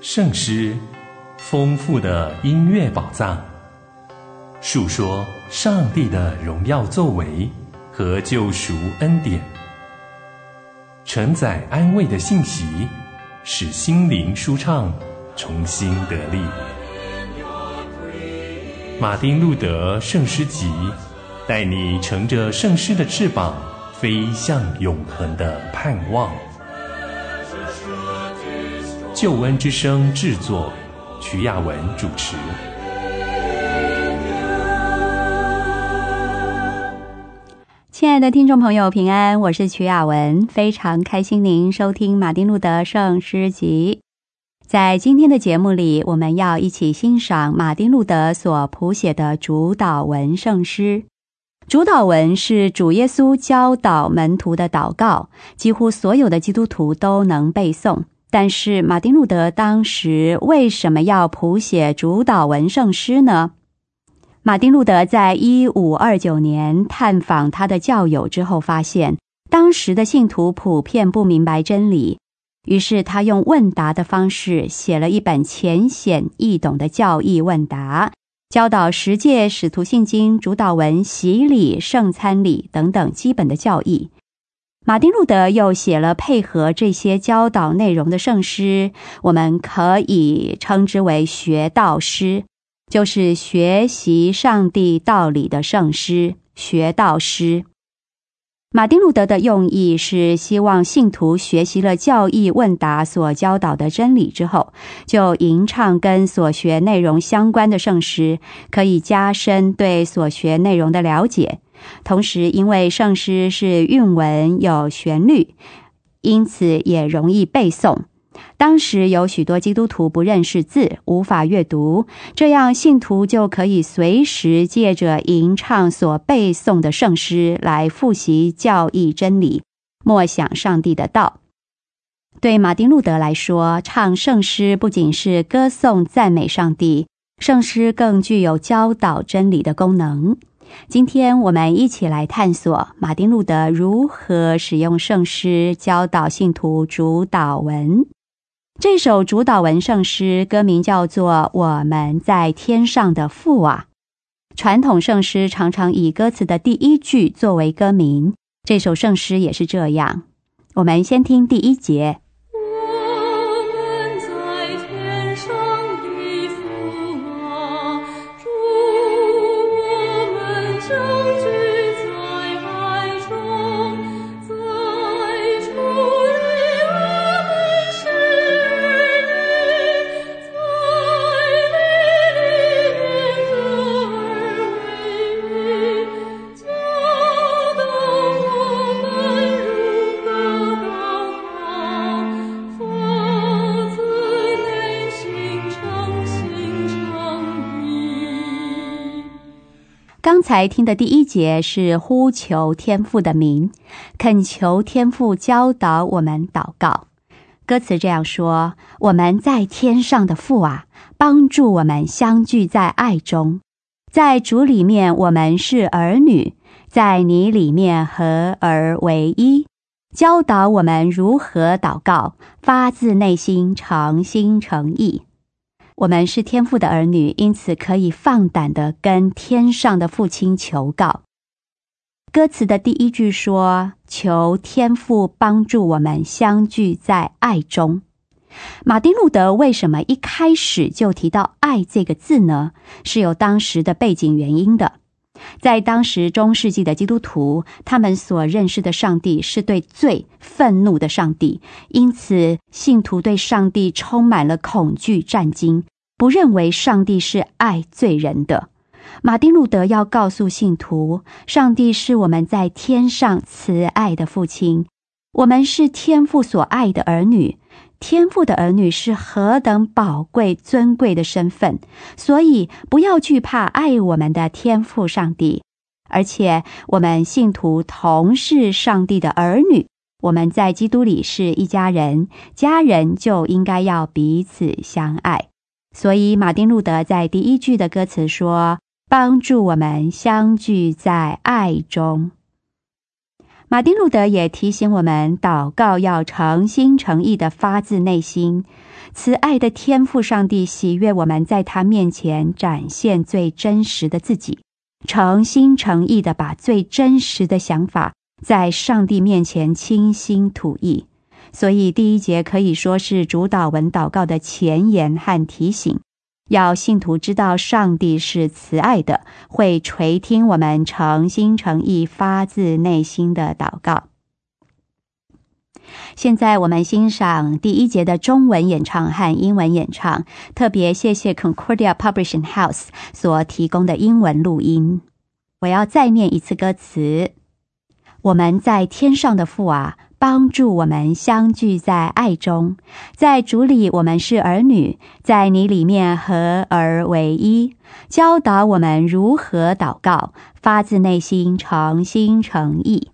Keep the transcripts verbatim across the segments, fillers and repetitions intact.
圣诗，丰富的音乐宝藏，述说上帝的荣耀作为和救赎恩典，承载安慰的信息，使心灵舒畅，重新得力。马丁路德圣诗集，带你乘着圣诗的翅膀，飞向永恒的盼望。救恩之声制作，徐雅文主持。 亲爱的听众朋友，平安，我是徐雅文，非常开心您收听马丁路德圣诗集。在今天的节目里，我们要一起欣赏马丁路德所谱写的主祷文圣诗。主祷文是主耶稣教导门徒的祷告，几乎所有的基督徒都能背诵。但是马丁路德当时为什么要谱写主祷文圣诗呢？马丁路德在一五二九年探访他的教友之后，发现当时的信徒普遍不明白真理，于是他用问答的方式写了一本浅显易懂的教义问答，教导十诫、使徒信经、主祷文、洗礼、圣餐礼等等基本的教义。马丁路德又写了配合这些教导内容的圣诗，我们可以称之为学道诗，就是学习上帝道理的圣诗，学道诗。马丁路德的用意是希望信徒学习了教义问答所教导的真理之后，就吟唱跟所学内容相关的圣诗，可以加深对所学内容的了解。同时因为圣诗是韵文有旋律，因此也容易背诵。当时有许多基督徒不认识字，无法阅读，这样信徒就可以随时借着吟唱所背诵的圣诗来复习教义真理，默想上帝的道。对马丁路德来说，唱圣诗不仅是歌颂赞美上帝，圣诗更具有教导真理的功能。今天我们一起来探索马丁路德如何使用圣诗教导信徒主祷文。这首主祷文圣诗歌名叫做《我们在天上的父啊》。传统圣诗常常以歌词的第一句作为歌名，这首圣诗也是这样。我们先听第一节。刚才听的第一节是呼求天父的名，恳求天父教导我们祷告。歌词这样说：我们在天上的父啊，帮助我们相聚在爱中。在主里面我们是儿女，在你里面合而为一，教导我们如何祷告，发自内心，诚心诚意。我们是天父的儿女，因此可以放胆地跟天上的父亲求告。歌词的第一句说，求天父帮助我们相聚在爱中。马丁路德为什么一开始就提到爱这个字呢？是有当时的背景原因的。在当时中世纪的基督徒，他们所认识的上帝是对罪愤怒的上帝，因此信徒对上帝充满了恐惧战惊，不认为上帝是爱罪人的。马丁路德要告诉信徒，上帝是我们在天上慈爱的父亲，我们是天父所爱的儿女。天父的儿女是何等宝贵尊贵的身份，所以不要惧怕爱我们的天父上帝。而且我们信徒同是上帝的儿女，我们在基督里是一家人，家人就应该要彼此相爱。所以马丁路德在第一句的歌词说，帮助我们相聚在爱中。 马丁路德也提醒我们，祷告要诚心诚意的发自内心。慈爱的天父上帝喜悦我们在他面前展现最真实的自己，诚心诚意的把最真实的想法在上帝面前倾心吐意。所以第一节可以说是主祷文祷告的前言和提醒，要信徒知道上帝是慈爱的，会垂听我们诚心诚意发自内心的祷告。现在我们欣赏第一节的中文演唱和英文演唱，特别谢谢 Concordia Publishing House 所提供的英文录音。我要再念一次歌词：我们在天上的父啊，帮助我们相聚在爱中，在主里我们是儿女，在你里面合而为一，教导我们如何祷告，发自内心诚心诚意。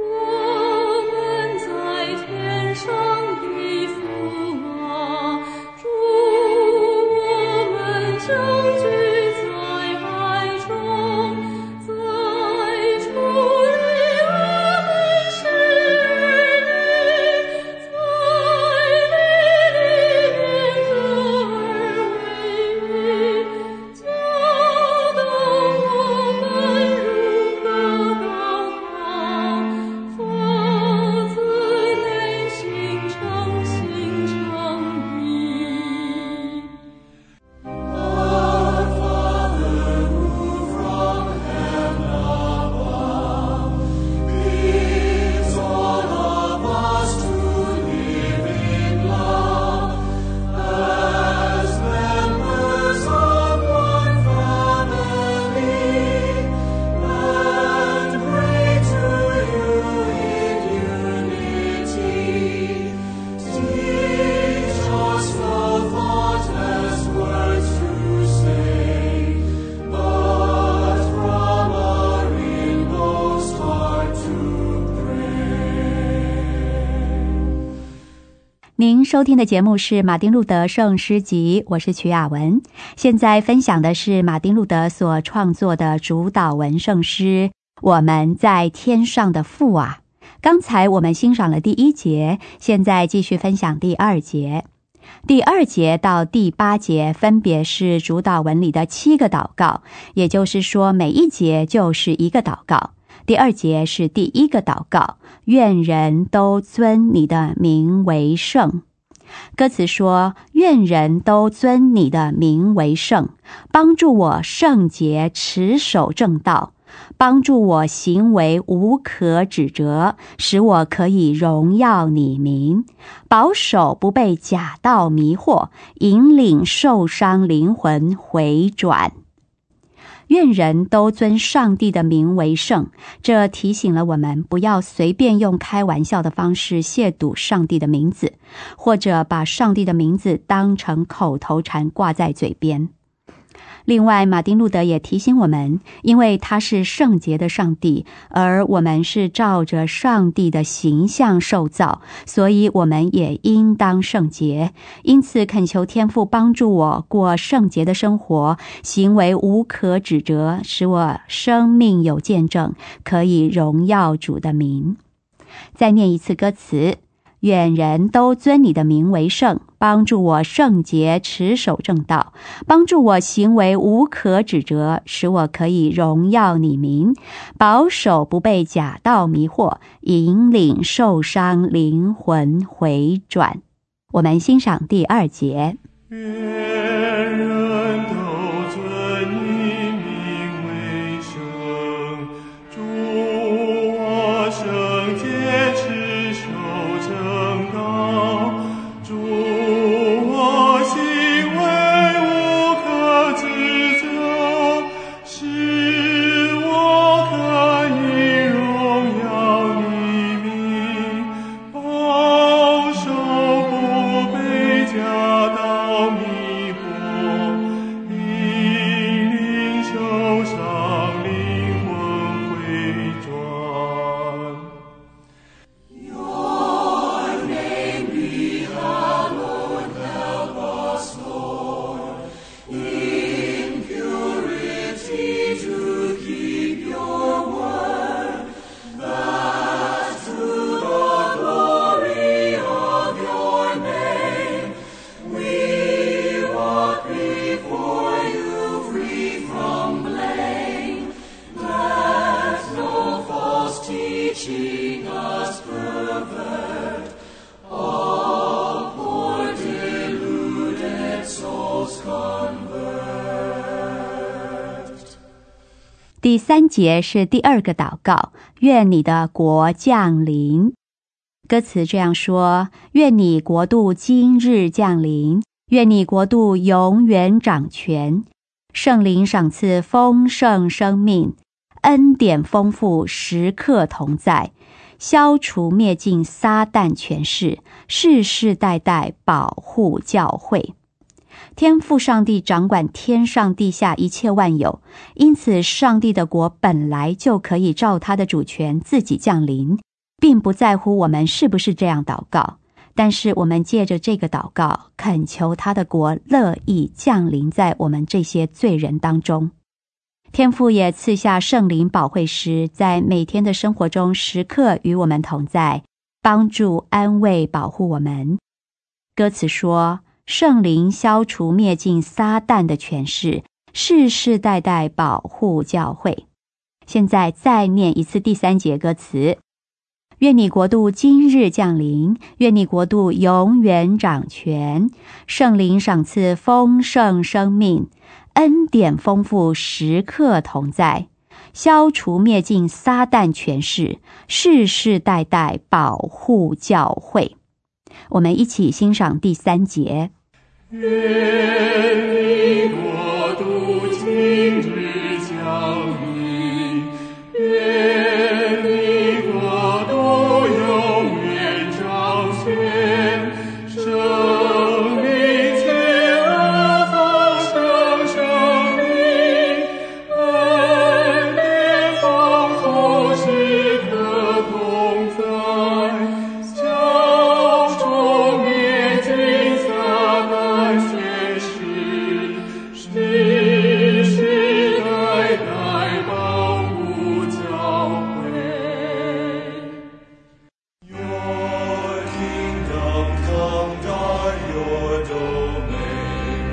您收听的节目是马丁路德圣诗集，我是曲雅文。现在分享的是马丁路德所创作的主祷文圣诗《我们在天上的父啊》。刚才我们欣赏了第一节，现在继续分享第二节。第二节到第八节分别是主祷文里的七个祷告，也就是说每一节就是一个祷告。第二节是第一个祷告，愿人都尊你的名为圣。歌词说，愿人都尊你的名为圣，帮助我圣洁持守正道，帮助我行为无可指责，使我可以荣耀你名，保守不被假道迷惑，引领受伤灵魂回转。愿人都尊上帝的名为圣，这提醒了我们不要随便用开玩笑的方式亵渎上帝的名字，或者把上帝的名字当成口头禅挂在嘴边。另外，马丁路德也提醒我们，因为他是圣洁的上帝，而我们是照着上帝的形象受造，所以我们也应当圣洁。因此恳求天父帮助我过圣洁的生活，行为无可指责，使我生命有见证，可以荣耀主的名。再念一次歌词：愿人都尊你的名为圣，帮助我圣洁持守正道，帮助我行为无可指责，使我可以荣耀你名，保守不被假道迷惑，引领受伤灵魂回转。我们欣赏第二节。 愿人都尊你名为圣，主我圣洁持守正道，主我行为无可指责，使我可以荣耀你名，保守不被假道迷第三节是第二个祷告，愿你的国降临。歌词这样说：愿你国度今日降临，愿你国度永远掌权，圣灵赏赐丰盛生命，恩典丰富时刻同在，消除灭尽撒旦权势，世世代代保护教会。天父上帝掌管天上地下一切万有，因此上帝的国本来就可以照他的主权自己降临，并不在乎我们是不是这样祷告，但是我们借着这个祷告，恳求他的国乐意降临在我们这些罪人当中。天父也赐下圣灵保惠师，在每天的生活中时刻与我们同在，帮助安慰保护我们。歌词说，圣灵消除灭尽撒旦的权势，世世代代保护教会。现在再念一次第三节歌词：愿你国度今日降临，愿你国度永远掌权，圣灵赏赐丰盛生命，恩典丰富时刻同在，消除灭尽撒旦权势，世世代代保护教会。我们一起欣赏第三节。 愿你国度今日降临，愿你国度永远掌权，生命切而丰盛生命，恩典丰富时刻同在，消除灭尽撒旦权势，世世代代保护教会。Your kingdom come, God, your domain,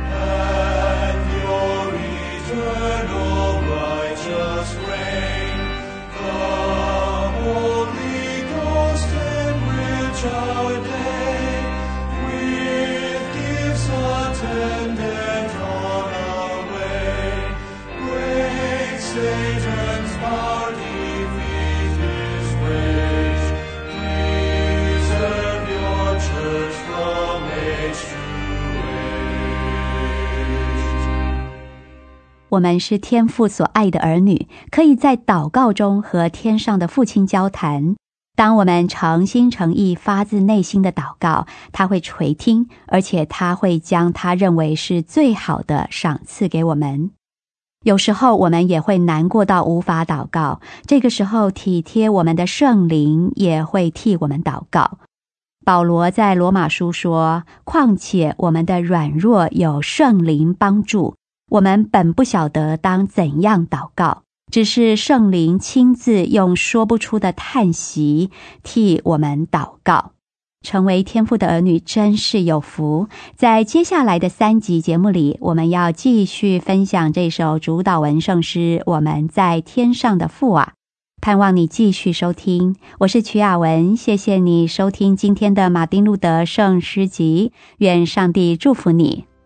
and your eternal righteous reign. Come, Holy Ghost, enrich our day with gifts attendant on our way. Break Satan's power, defeat his rage. Preserve your church from age to age. 我们是天父所爱的儿女，可以在祷告中和天上的父亲交谈。当我们诚心诚意发自内心的祷告，他会垂听，而且他会将他认为是最好的赏赐给我们。有时候我们也会难过到无法祷告，这个时候体贴我们的圣灵也会替我们祷告。保罗在罗马书说，况且我们的软弱有圣灵帮助，我们本不晓得当怎样祷告，只是圣灵亲自用说不出的叹息替我们祷告。成为天父的儿女真是有福。在接下来的三集节目里，我们要继续分享这首主祷文圣诗《我们在天上的父啊》，盼望你继续收听。我是曲雅文，谢谢你收听今天的马丁路德圣诗集，愿上帝祝福你。